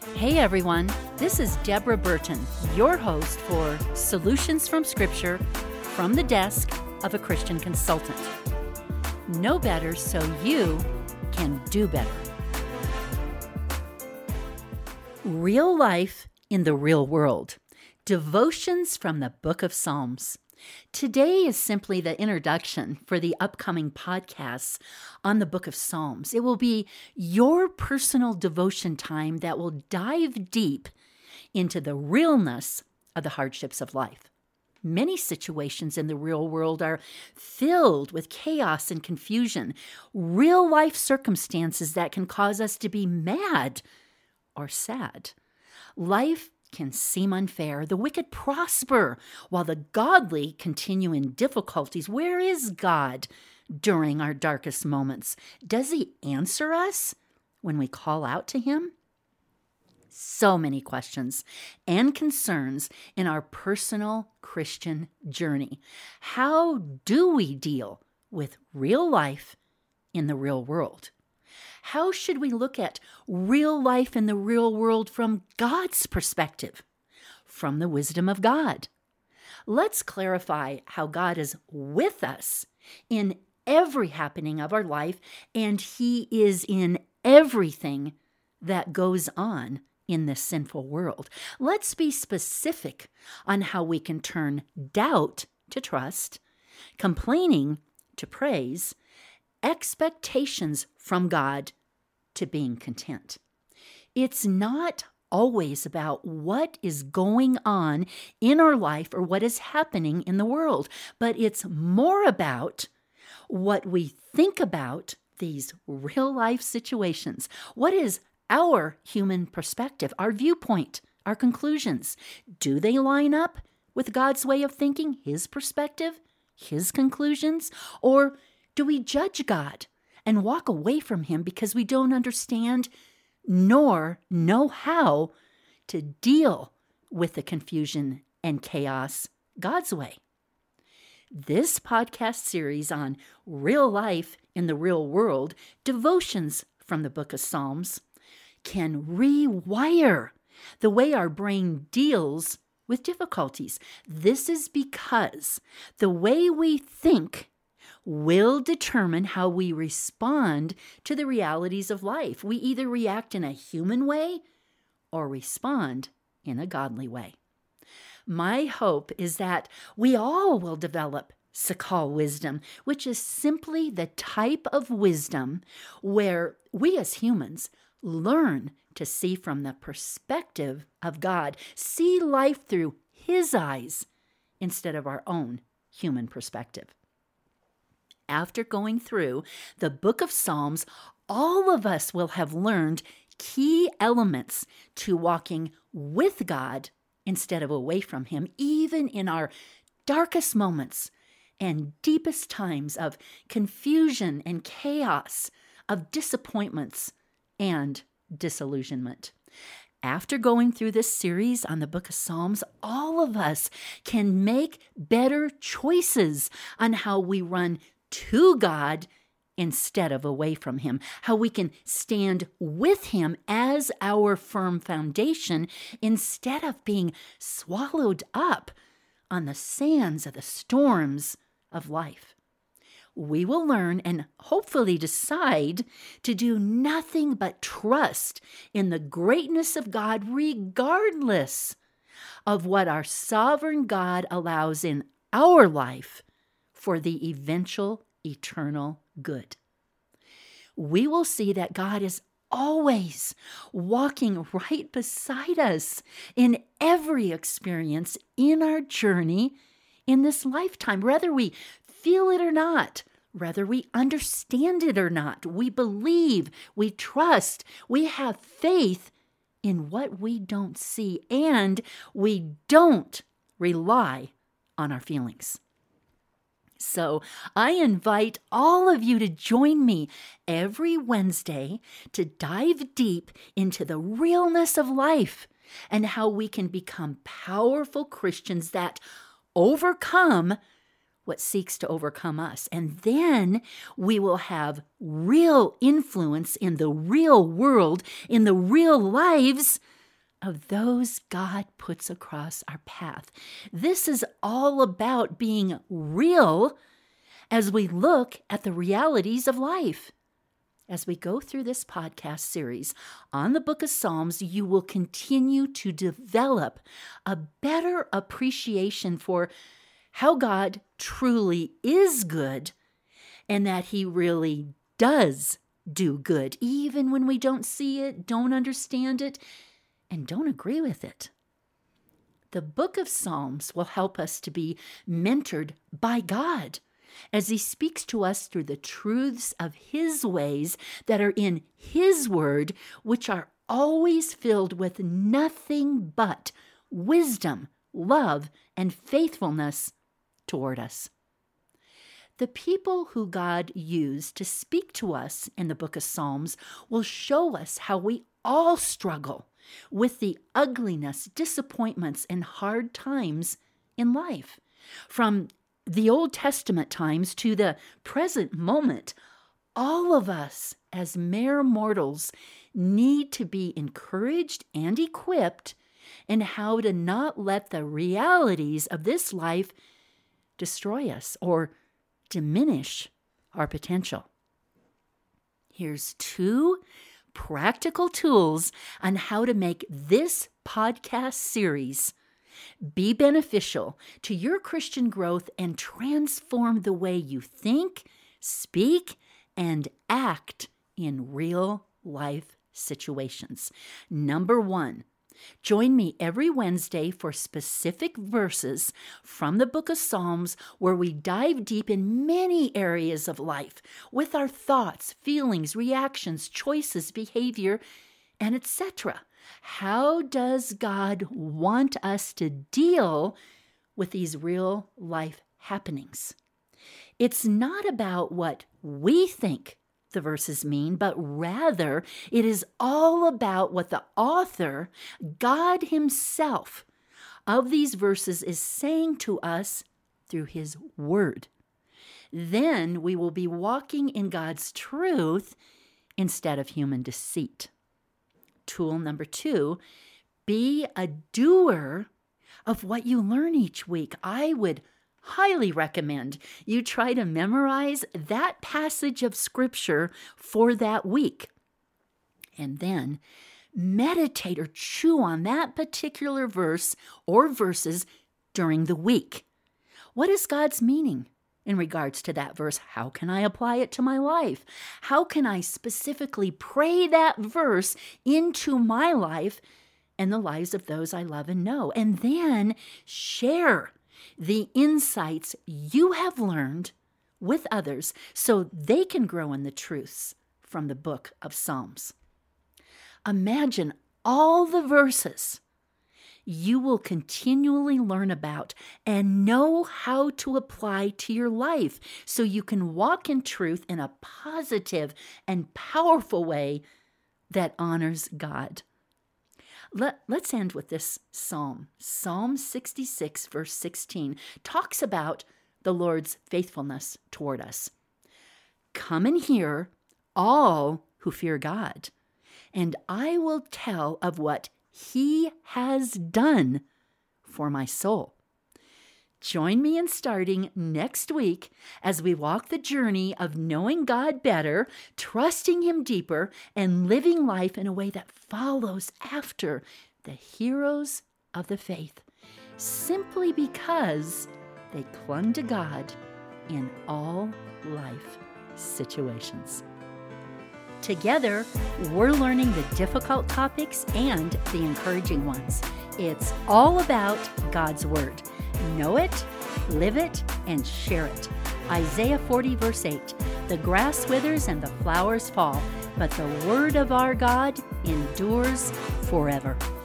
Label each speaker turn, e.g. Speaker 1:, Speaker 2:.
Speaker 1: Hey everyone, this is Deborah Burton, your host for Solutions from Scripture from the desk of a Christian consultant. Know better so you can do better. Real life in the real world. Devotions from the Book of Psalms. Today is simply the introduction for the upcoming podcasts on the Book of Psalms. It will be your personal devotion time that will dive deep into the realness of the hardships of life. Many situations in the real world are filled with chaos and confusion, real life circumstances that can cause us to be mad or sad. Life can seem unfair. The wicked prosper while the godly continue in difficulties. Where is God during our darkest moments? Does He answer us when we call out to Him? So many questions and concerns in our personal Christian journey. How do we deal with real life in the real world? How should we look at real life in the real world from God's perspective, from the wisdom of God? Let's clarify how God is with us in every happening of our life, and He is in everything that goes on in this sinful world. Let's be specific on how we can turn doubt to trust, complaining to praise, expectations from God to being content. It's not always about what is going on in our life or what is happening in the world, but it's more about what we think about these real life situations. What is our human perspective, our viewpoint, our conclusions? Do they line up with God's way of thinking, His perspective, His conclusions? Or do we judge God and walk away from Him because we don't understand nor know how to deal with the confusion and chaos God's way? This podcast series on real life in the real world, devotions from the Book of Psalms, can rewire the way our brain deals with difficulties. This is because the way we think will determine how we respond to the realities of life. We either react in a human way or respond in a godly way. My hope is that we all will develop Sakal wisdom, which is simply the type of wisdom where we as humans learn to see from the perspective of God, see life through His eyes instead of our own human perspective. After going through the Book of Psalms, all of us will have learned key elements to walking with God instead of away from Him, even in our darkest moments and deepest times of confusion and chaos, of disappointments and disillusionment. After going through this series on the Book of Psalms, all of us can make better choices on how we run to God instead of away from Him, how we can stand with Him as our firm foundation instead of being swallowed up on the sands of the storms of life. We will learn and hopefully decide to do nothing but trust in the greatness of God regardless of what our sovereign God allows in our life for the eventual eternal good. We will see that God is always walking right beside us in every experience in our journey in this lifetime, whether we feel it or not, whether we understand it or not. We believe, we trust, we have faith in what we don't see, and we don't rely on our feelings. So I invite all of you to join me every Wednesday to dive deep into the realness of life and how we can become powerful Christians that overcome what seeks to overcome us. And then we will have real influence in the real world, in the real lives of those God puts across our path. This is all about being real as we look at the realities of life. As we go through this podcast series on the Book of Psalms, you will continue to develop a better appreciation for how God truly is good and that He really does do good, even when we don't see it, don't understand it, and don't agree with it. The Book of Psalms will help us to be mentored by God as He speaks to us through the truths of His ways that are in His Word, which are always filled with nothing but wisdom, love, and faithfulness toward us. The people who God used to speak to us in the Book of Psalms will show us how we all struggle with the ugliness, disappointments, and hard times in life. From the Old Testament times to the present moment, all of us as mere mortals need to be encouraged and equipped in how to not let the realities of this life destroy us or diminish our potential. Here's 2 practical tools on how to make this podcast series be beneficial to your Christian growth and transform the way you think, speak, and act in real life situations. Number 1, join me every Wednesday for specific verses from the Book of Psalms where we dive deep in many areas of life with our thoughts, feelings, reactions, choices, behavior, and etc. How does God want us to deal with these real life happenings? It's not about what we think the verses mean, but rather it is all about what the author, God Himself, of these verses is saying to us through His Word. Then we will be walking in God's truth instead of human deceit. Tool number 2, be a doer of what you learn each week. I would highly recommend you try to memorize that passage of Scripture for that week. And then meditate or chew on that particular verse or verses during the week. What is God's meaning in regards to that verse? How can I apply it to my life? How can I specifically pray that verse into my life and the lives of those I love and know? And then share the insights you have learned with others so they can grow in the truths from the Book of Psalms. Imagine all the verses you will continually learn about and know how to apply to your life so you can walk in truth in a positive and powerful way that honors God. Let's end with this psalm. Psalm 66, verse 16, talks about the Lord's faithfulness toward us. Come and hear, all who fear God, and I will tell of what He has done for my soul. Join me in starting next week as we walk the journey of knowing God better, trusting Him deeper, and living life in a way that follows after the heroes of the faith, simply because they clung to God in all life situations. Together, we're learning the difficult topics and the encouraging ones. It's all about God's Word. Know it, live it, and share it. Isaiah 40, verse 8, the grass withers and the flowers fall, but the word of our God endures forever.